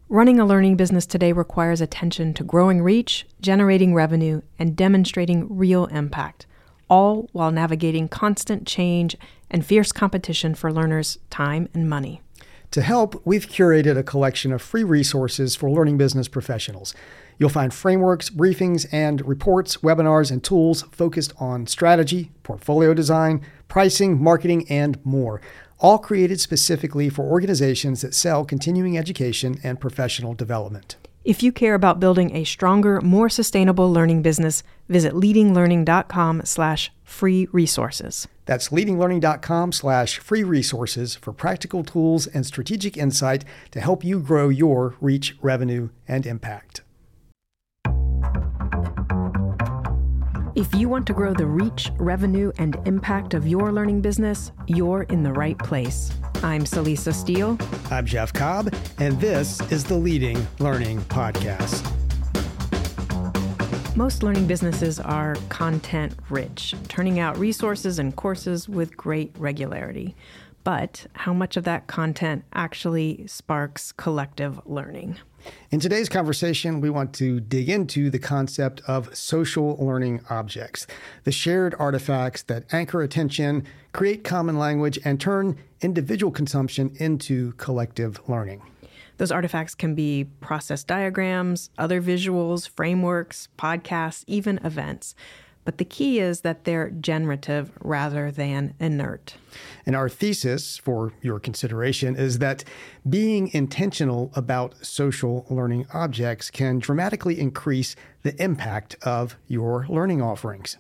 Running a learning business today requires attention to growing reach, generating revenue, and demonstrating real impact, all while navigating constant change and fierce competition for learners' time and money. To help, we've curated a collection of free resources for learning business professionals. You'll find frameworks, briefings, and reports, webinars, and tools focused on strategy, portfolio design, pricing, marketing, and more, all created specifically for organizations that sell continuing education and professional development. If you care about building a stronger, more sustainable learning business, visit leadinglearning.com/free resources. That's leadinglearning.com/free resources for practical tools and strategic insight to help you grow your reach, revenue, and impact. If you want to grow the reach, revenue, and impact of your learning business, you're in the right place. I'm Celisa Steele. I'm Jeff Cobb, and this is the Leading Learning Podcast. Most learning businesses are content-rich, turning out resources and courses with great regularity. But how much of that content actually sparks collective learning? In today's conversation, we want to dig into the concept of social learning objects, the shared artifacts that anchor attention, create common language, and turn individual consumption into collective learning. Those artifacts can be process diagrams, other visuals, frameworks, podcasts, even events. But the key is that they're generative rather than inert. And our thesis for your consideration is that being intentional about social learning objects can dramatically increase the impact of your learning offerings.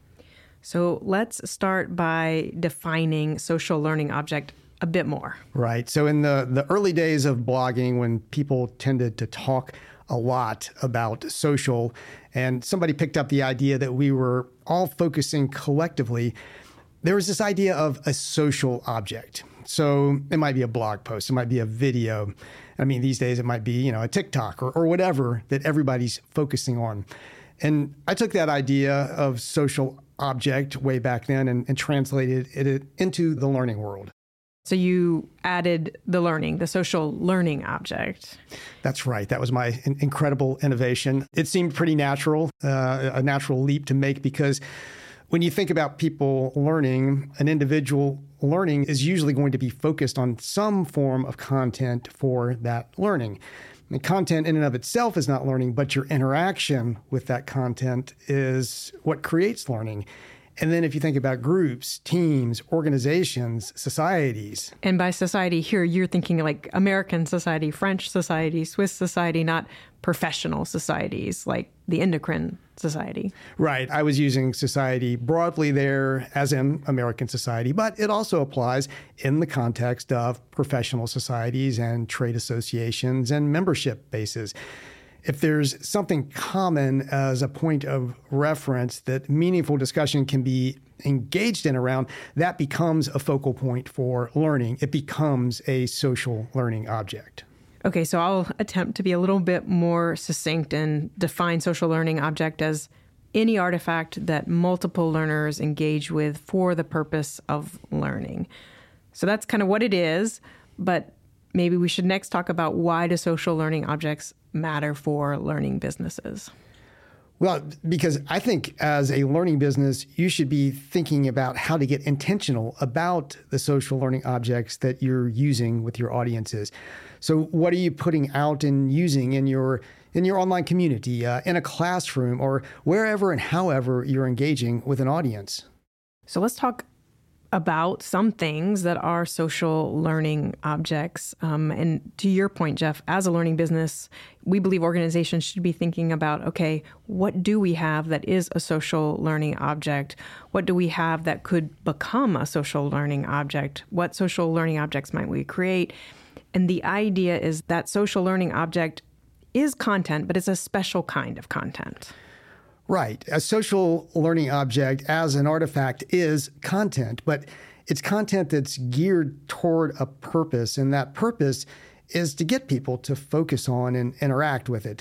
So let's start by defining social learning object a bit more. Right. So in the early days of blogging, when people tended to talk a lot about social, and somebody picked up the idea that we were all focusing collectively, there was this idea of a social object. So it might be a blog post, it might be a video. I mean, these days it might be, a TikTok or whatever that everybody's focusing on. And I took that idea of social object way back then and translated it into the learning world. So you added the social learning object. That's right. That was my incredible innovation. It seemed pretty natural, a natural leap to make, because when you think about people learning, an individual learning is usually going to be focused on some form of content for that learning. And content in and of itself is not learning, but your interaction with that content is what creates learning. And then if you think about groups, teams, organizations, societies. And by society here, you're thinking like American society, French society, Swiss society, not professional societies like the Endocrine Society. Right. I was using society broadly there, as in American society, but it also applies in the context of professional societies and trade associations and membership bases. If there's something common as a point of reference that meaningful discussion can be engaged in around, that becomes a focal point for learning. It becomes a social learning object. Okay, so I'll attempt to be a little bit more succinct and define social learning object as any artifact that multiple learners engage with for the purpose of learning. So that's kind of what it is, but maybe we should next talk about why do social learning objects matter for learning businesses? Well, because I think as a learning business, you should be thinking about how to get intentional about the social learning objects that you're using with your audiences. So what are you putting out and using in your online community, in a classroom, or wherever and however you're engaging with an audience? So let's talk about some things that are social learning objects. And to your point, Jeff, as a learning business, we believe organizations should be thinking about, okay, what do we have that is a social learning object? What do we have that could become a social learning object? What social learning objects might we create? And the idea is that social learning object is content, but it's a special kind of content. Right. A social learning object as an artifact is content, but it's content that's geared toward a purpose, and that purpose is to get people to focus on and interact with it.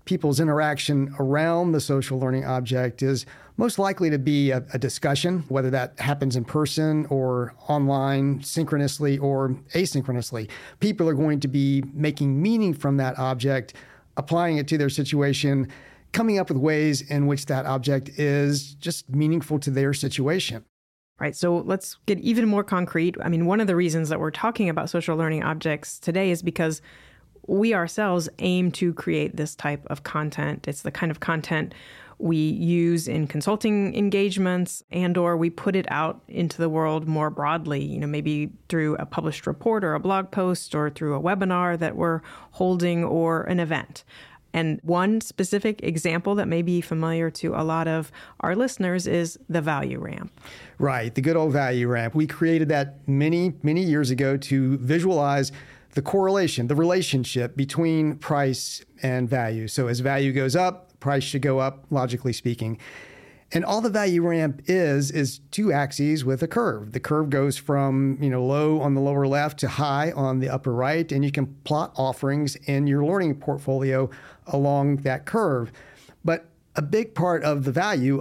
people's interaction around the social learning object is most likely to be a discussion, whether that happens in person or online, synchronously or asynchronously. People are going to be making meaning from that object, applying it to their situation, coming up with ways in which that object is just meaningful to their situation. Right. So let's get even more concrete. I mean, one of the reasons that we're talking about social learning objects today is because we ourselves aim to create this type of content. It's the kind of content we use in consulting engagements or we put it out into the world more broadly, maybe through a published report or a blog post or through a webinar that we're holding or an event. And one specific example that may be familiar to a lot of our listeners is the value ramp. Right, the good old value ramp. We created that many, many years ago to visualize the correlation, the relationship between price and value. So as value goes up, price should go up, logically speaking. And all the value ramp is two axes with a curve. The curve goes from, low on the lower left to high on the upper right, and you can plot offerings in your learning portfolio along that curve. But a big part of the value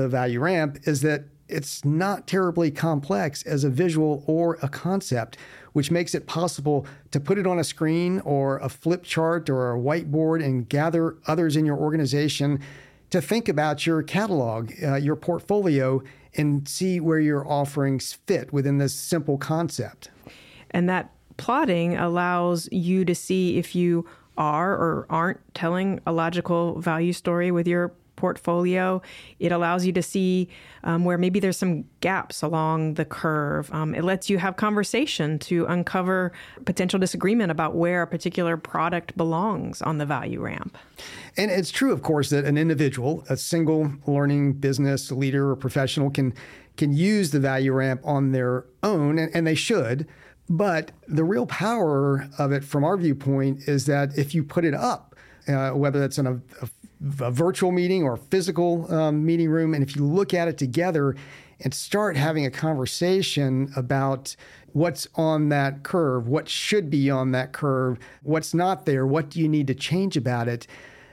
ramp is that it's not terribly complex as a visual or a concept, which makes it possible to put it on a screen or a flip chart or a whiteboard and gather others in your organization to think about your catalog, your portfolio, and see where your offerings fit within this simple concept. And that plotting allows you to see if you are or aren't telling a logical value story with your portfolio. It allows you to see where maybe there's some gaps along the curve. It lets you have conversation to uncover potential disagreement about where a particular product belongs on the value ramp. And it's true, of course, that an individual, a single learning business leader or professional can use the value ramp on their own, and they should. But the real power of it from our viewpoint is that if you put it up, whether it's in a virtual meeting or physical meeting room, and if you look at it together and start having a conversation about what's on that curve, what should be on that curve, what's not there, what do you need to change about it,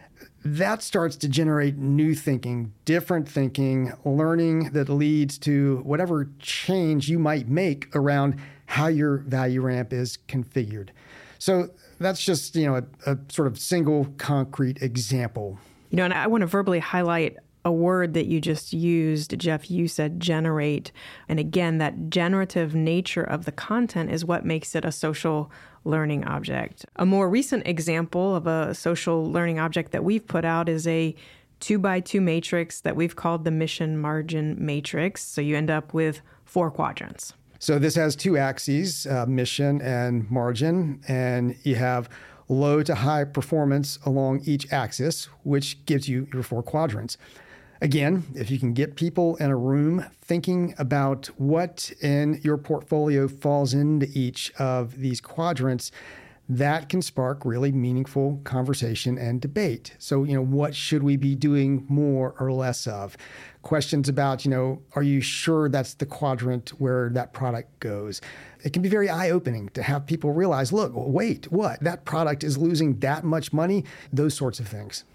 that starts to generate new thinking, different thinking, learning that leads to whatever change you might make around how your value ramp is configured. So that's just, a sort of single concrete example. And I want to verbally highlight a word that you just used, Jeff. You said generate. And again, that generative nature of the content is what makes it a social learning object. A more recent example of a social learning object that we've put out is a 2x2 matrix that we've called the mission margin matrix. So you end up with 4 quadrants. So this has 2 axes, mission and margin, and you have low to high performance along each axis, which gives you your 4 quadrants. Again, if you can get people in a room thinking about what in your portfolio falls into each of these quadrants, that can spark really meaningful conversation and debate. So, what should we be doing more or less of? Questions about, are you sure that's the quadrant where that product goes? It can be very eye-opening to have people realize, look, wait, what? That product is losing that much money? Those sorts of things.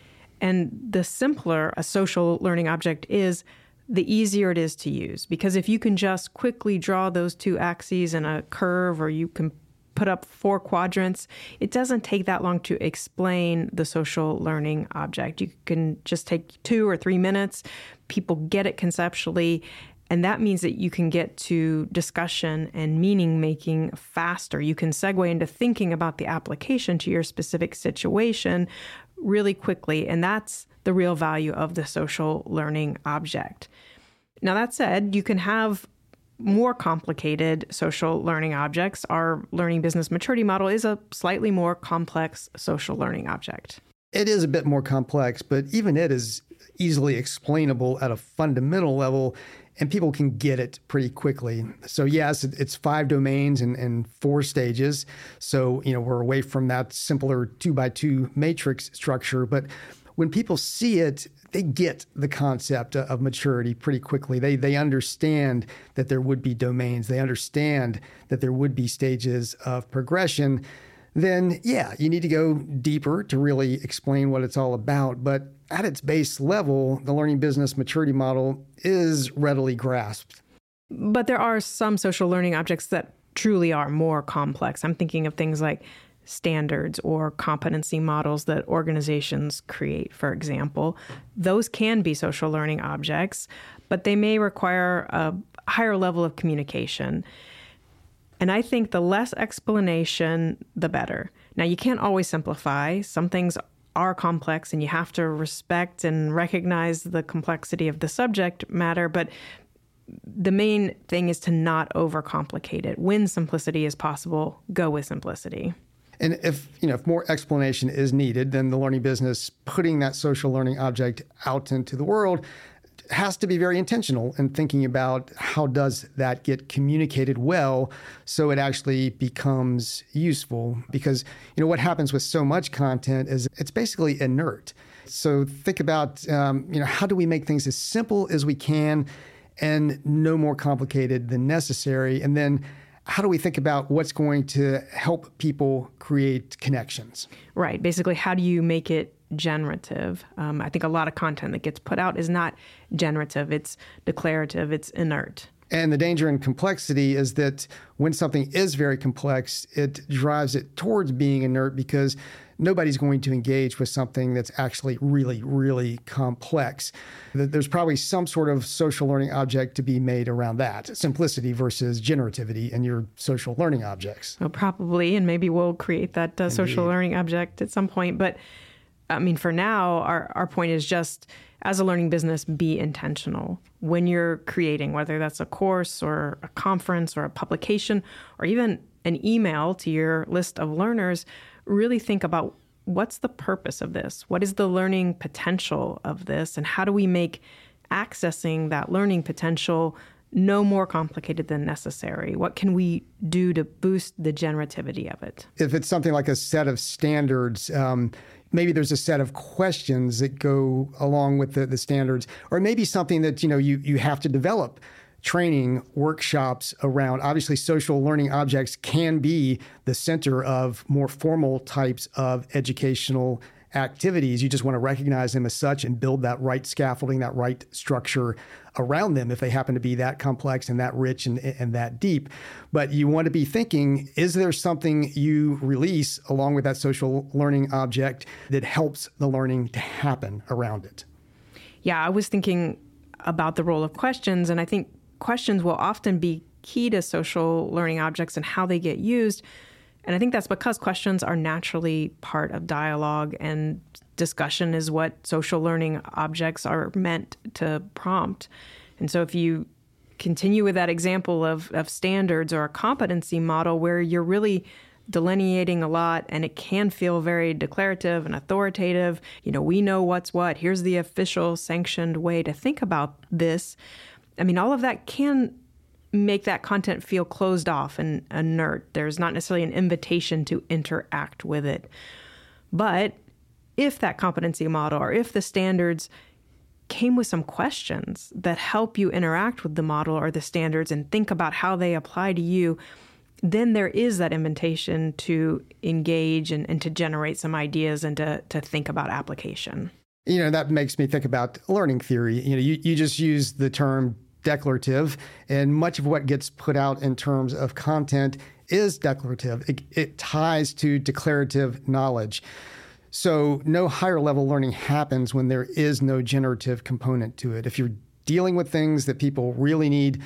And the simpler a social learning object is, the easier it is to use. Because if you can just quickly draw those 2 axes in a curve, or you can put up 4 quadrants, it doesn't take that long to explain the social learning object. You can just take 2 or 3 minutes. People get it conceptually, and that means that you can get to discussion and meaning making faster. You can segue into thinking about the application to your specific situation really quickly, and that's the real value of the social learning object. Now, that said, you can have more complicated social learning objects. Our learning business maturity model is a slightly more complex social learning object. It is a bit more complex, but even it is easily explainable at a fundamental level, and people can get it pretty quickly. So yes, it's 5 domains and 4 stages. So, we're away from that simpler 2x2 matrix structure, but when people see it, they get the concept of maturity pretty quickly. They understand that there would be domains. They understand that there would be stages of progression. then yeah, you need to go deeper to really explain what it's all about. But at its base level, the learning business maturity model is readily grasped. But there are some social learning objects that truly are more complex. I'm thinking of things like standards or competency models that organizations create, for example. Those can be social learning objects, but they may require a higher level of communication. And I think the less explanation, the better. Now, you can't always simplify. Some things are complex and you have to respect and recognize the complexity of the subject matter, but the main thing is to not overcomplicate it. When simplicity is possible, go with simplicity. And if more explanation is needed, then the learning business putting that social learning object out into the world has to be very intentional in thinking about how does that get communicated well so it actually becomes useful. Because what happens with so much content is it's basically inert. So think about how do we make things as simple as we can and no more complicated than necessary, and then how do we think about what's going to help people create connections? Right. Basically, how do you make it generative? I think a lot of content that gets put out is not generative. It's declarative. It's inert. And the danger in complexity is that when something is very complex, it drives it towards being inert because nobody's going to engage with something that's actually really, really complex. There's probably some sort of social learning object to be made around that, simplicity versus generativity in your social learning objects. Well, probably, and maybe we'll create that social learning object at some point. But I mean, for now, our point is just, as a learning business, be intentional. When you're creating, whether that's a course or a conference or a publication or even an email to your list of learners, really think about what's the purpose of this? What is the learning potential of this? And how do we make accessing that learning potential no more complicated than necessary? What can we do to boost the generativity of it? If it's something like a set of standards, maybe there's a set of questions that go along with the standards, or maybe something that you have to develop training workshops around. Obviously, social learning objects can be the center of more formal types of educational activities. You just want to recognize them as such and build that right scaffolding, that right structure around them if they happen to be that complex and that rich and that deep. But you want to be thinking, is there something you release along with that social learning object that helps the learning to happen around it? Yeah, I was thinking about the role of questions, and I think questions will often be key to social learning objects and how they get used. And I think that's because questions are naturally part of dialogue, and discussion is what social learning objects are meant to prompt. And so if you continue with that example of standards or a competency model where you're really delineating a lot and it can feel very declarative and authoritative, we know what's what, here's the official sanctioned way to think about this. I mean, all of that can make that content feel closed off and inert. There's not necessarily an invitation to interact with it. But if that competency model or if the standards came with some questions that help you interact with the model or the standards and think about how they apply to you, then there is that invitation to engage and to generate some ideas and to think about application. That makes me think about learning theory. You just use the term declarative, and much of what gets put out in terms of content is declarative. It ties to declarative knowledge. So no higher level learning happens when there is no generative component to it. If you're dealing with things that people really do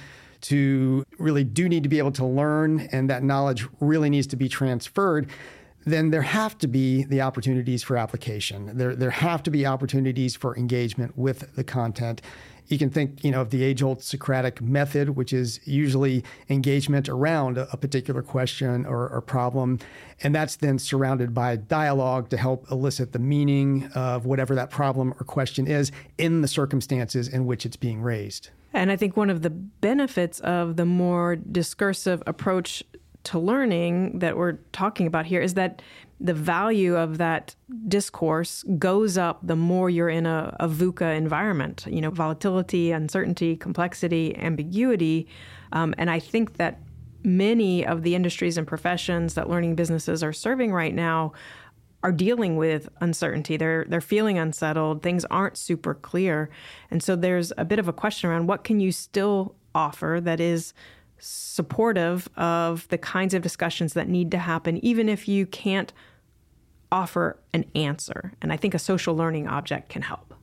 need to be able to learn, and that knowledge really needs to be transferred, then there have to be the opportunities for application. There have to be opportunities for engagement with the content. You can think, of the age-old Socratic method, which is usually engagement around a particular question or problem. And that's then surrounded by dialogue to help elicit the meaning of whatever that problem or question is in the circumstances in which it's being raised. And I think one of the benefits of the more discursive approach to learning that we're talking about here is that the value of that discourse goes up the more you're in a VUCA environment, volatility, uncertainty, complexity, ambiguity. And I think that many of the industries and professions that learning businesses are serving right now are dealing with uncertainty. They're feeling unsettled. Things aren't super clear. And so there's a bit of a question around what can you still offer that is supportive of the kinds of discussions that need to happen, even if you can't offer an answer. And I think a social learning object can help.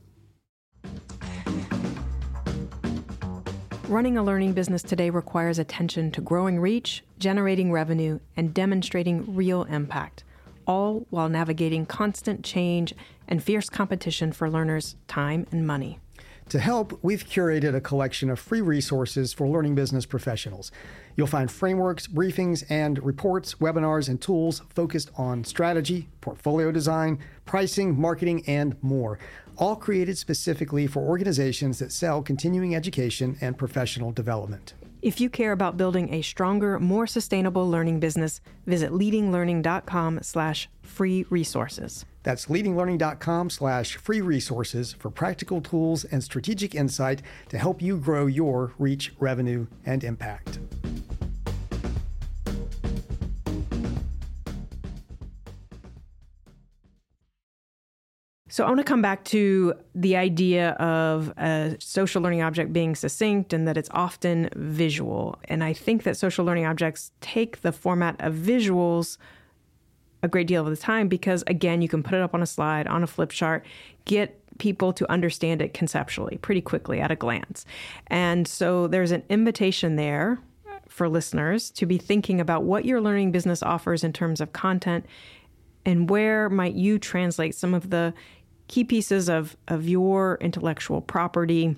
Running a learning business today requires attention to growing reach, generating revenue, and demonstrating real impact, all while navigating constant change and fierce competition for learners' time and money. To help, we've curated a collection of free resources for learning business professionals. You'll find frameworks, briefings, and reports, webinars, and tools focused on strategy, portfolio design, pricing, marketing, and more, all created specifically for organizations that sell continuing education and professional development. If you care about building a stronger, more sustainable learning business, visit leadinglearning.com/free resources. That's leadinglearning.com/free resources for practical tools and strategic insight to help you grow your reach, revenue, and impact. So I want to come back to the idea of a social learning object being succinct and that it's often visual. And I think that social learning objects take the format of visuals a great deal of the time because, again, you can put it up on a slide, on a flip chart, get people to understand it conceptually pretty quickly at a glance. And so there's an invitation there for listeners to be thinking about what your learning business offers in terms of content and where might you translate some of the key pieces of your intellectual property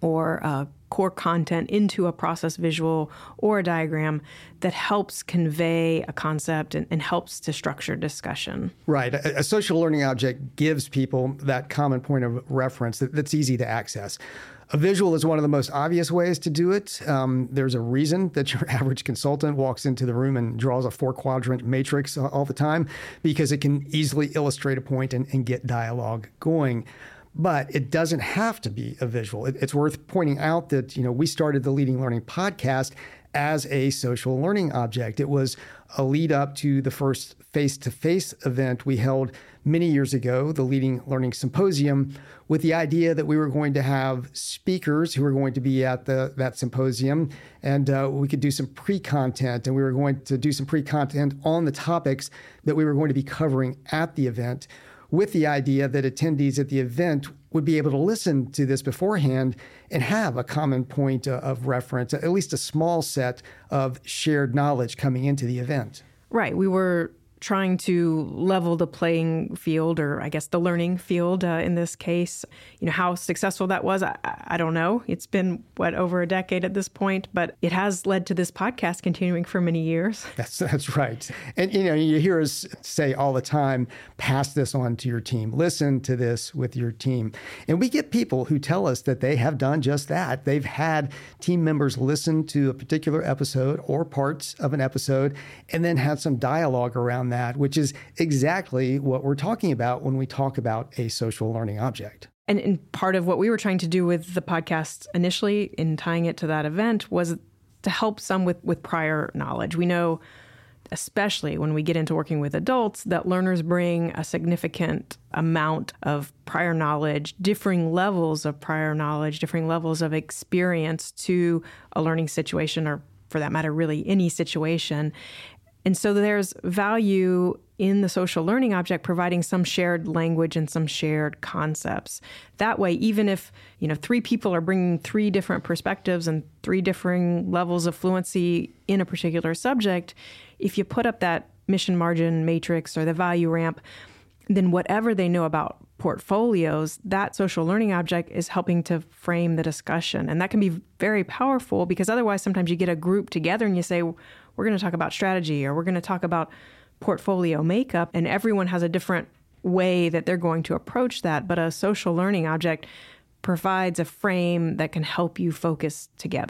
or core content into a process visual or a diagram that helps convey a concept and helps to structure discussion. Right. A social learning object gives people that common point of reference that's easy to access. A visual is one of the most obvious ways to do it. There's a reason that your average consultant walks into the room and draws a 4-quadrant matrix all the time, because it can easily illustrate a point and get dialogue going. But it doesn't have to be a visual. It's worth pointing out that, we started the Leading Learning podcast as a social learning object. It was a lead up to the first face-to-face event we held many years ago, the Leading Learning Symposium, with the idea that we were going to have speakers who were going to be at that symposium, and we could do some pre-content, and we were going to do some pre-content on the topics that we were going to be covering at the event, with the idea that attendees at the event would be able to listen to this beforehand and have a common point of reference, at least a small set of shared knowledge coming into the event. Right. We were trying to level the playing field, or I guess the learning field in this case. How successful that was, I don't know. It's been, over a decade at this point, but it has led to this podcast continuing for many years. That's right. And, you hear us say all the time, pass this on to your team. Listen to this with your team. And we get people who tell us that they have done just that. They've had team members listen to a particular episode or parts of an episode and then had some dialogue around that, which is exactly what we're talking about when we talk about a social learning object. And part of what we were trying to do with the podcast initially in tying it to that event was to help some with prior knowledge. We know, especially when we get into working with adults, that learners bring a significant amount of prior knowledge, differing levels of prior knowledge, differing levels of experience to a learning situation, or for that matter, really any situation. And so there's value in the social learning object providing some shared language and some shared concepts. That way, even if, 3 people are bringing 3 different perspectives and 3 differing levels of fluency in a particular subject, if you put up that mission margin matrix or the value ramp, then whatever they know about portfolios, that social learning object is helping to frame the discussion. And that can be very powerful, because otherwise sometimes you get a group together and you say, we're going to talk about strategy, or we're going to talk about portfolio makeup, and everyone has a different way that they're going to approach that. But a social learning object provides a frame that can help you focus together.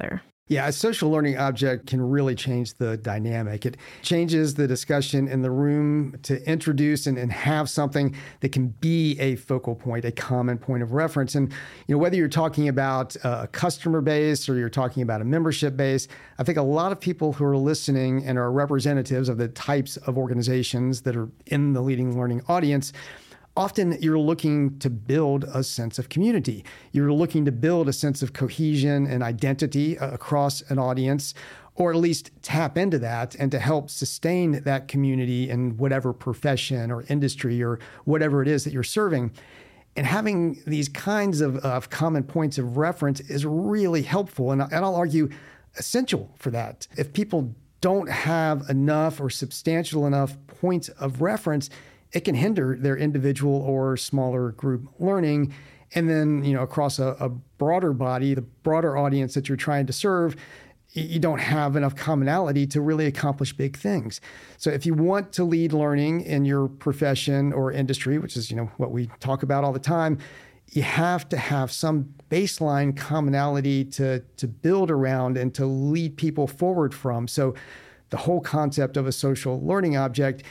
Yeah, a social learning object can really change the dynamic. It changes the discussion in the room to introduce and have something that can be a focal point, a common point of reference. And whether you're talking about a customer base or you're talking about a membership base, I think a lot of people who are listening and are representatives of the types of organizations that are in the Leading Learning audience, often you're looking to build a sense of community. You're looking to build a sense of cohesion and identity across an audience, or at least tap into that and to help sustain that community in whatever profession or industry or whatever it is that you're serving. And having these kinds of common points of reference is really helpful. And I'll argue essential for that. If people don't have enough or substantial enough points of reference, it can hinder their individual or smaller group learning. And then, across a broader body, the broader audience that you're trying to serve, you don't have enough commonality to really accomplish big things. So if you want to lead learning in your profession or industry, which is, what we talk about all the time, you have to have some baseline commonality to build around and to lead people forward from. So the whole concept of a social learning object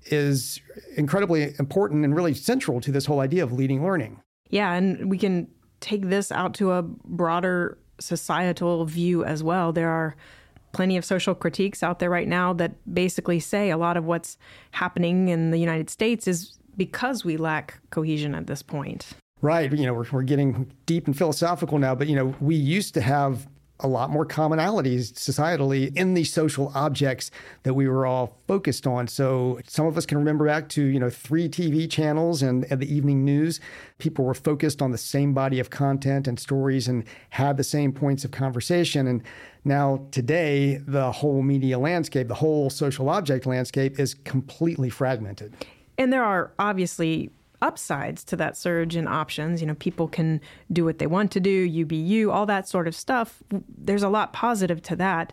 is incredibly important and really central to this whole idea of leading learning. Yeah, and we can take this out to a broader societal view as well. There are plenty of social critiques out there right now that basically say a lot of what's happening in the United States is because we lack cohesion at this point. Right. We're getting deep and philosophical now, but, we used to have a lot more commonalities societally in these social objects that we were all focused on. So some of us can remember back to, 3 TV channels and the evening news. People were focused on the same body of content and stories and had the same points of conversation. And now today, the whole media landscape, the whole social object landscape is completely fragmented. And there are obviously upsides to that surge in options. People can do what they want to do, you be you, all that sort of stuff. There's a lot positive to that.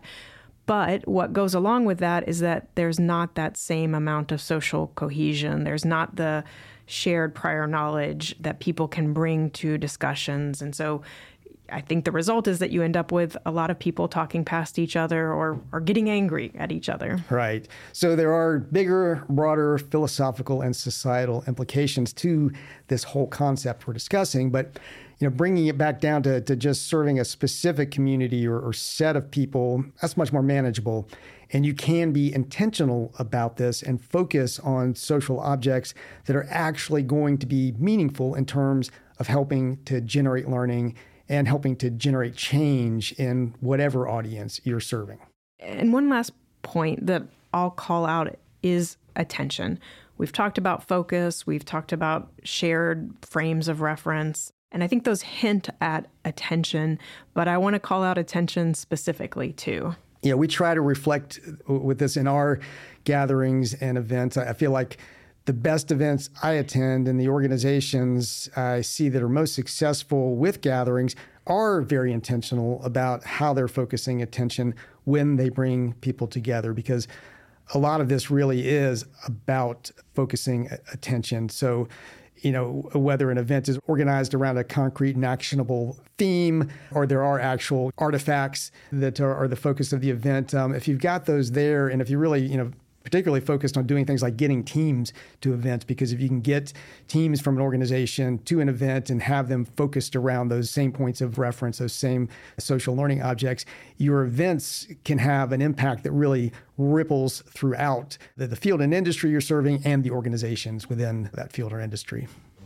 But what goes along with that is that there's not that same amount of social cohesion. There's not the shared prior knowledge that people can bring to discussions. And so I think the result is that you end up with a lot of people talking past each other or getting angry at each other. Right. So there are bigger, broader philosophical and societal implications to this whole concept we're discussing. But, bringing it back down to just serving a specific community or set of people, that's much more manageable. And you can be intentional about this and focus on social objects that are actually going to be meaningful in terms of helping to generate learning and helping to generate change in whatever audience you're serving. And one last point that I'll call out is attention. We've talked about focus, we've talked about shared frames of reference, and I think those hint at attention, but I want to call out attention specifically too. We try to reflect with this in our gatherings and events. I feel like the best events I attend and the organizations I see that are most successful with gatherings are very intentional about how they're focusing attention when they bring people together, because a lot of this really is about focusing attention. So, whether an event is organized around a concrete and actionable theme, or there are actual artifacts that are the focus of the event, if you've got those there, and if you really, particularly focused on doing things like getting teams to events, because if you can get teams from an organization to an event and have them focused around those same points of reference, those same social learning objects, your events can have an impact that really ripples throughout the field and industry you're serving and the organizations within that field or industry.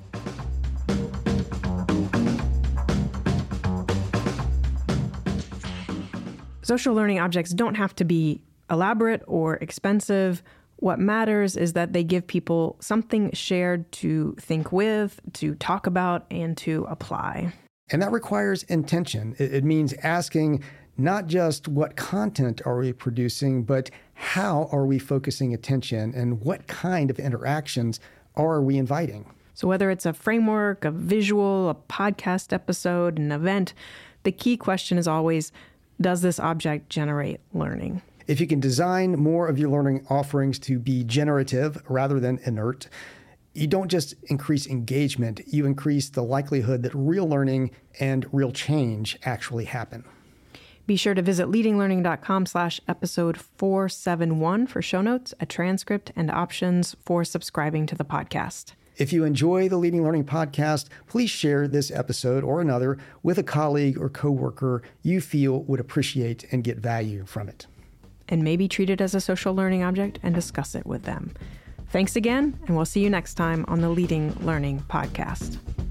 Social learning objects don't have to be elaborate or expensive. What matters is that they give people something shared to think with, to talk about, and to apply. And that requires intention. It means asking not just what content are we producing, but how are we focusing attention and what kind of interactions are we inviting? So whether it's a framework, a visual, a podcast episode, an event, the key question is always, does this object generate learning? If you can design more of your learning offerings to be generative rather than inert, you don't just increase engagement, you increase the likelihood that real learning and real change actually happen. Be sure to visit leadinglearning.com/episode 471 for show notes, a transcript, and options for subscribing to the podcast. If you enjoy the Leading Learning podcast, please share this episode or another with a colleague or coworker you feel would appreciate and get value from it. And maybe treat it as a social learning object and discuss it with them. Thanks again, and we'll see you next time on the Leading Learning podcast.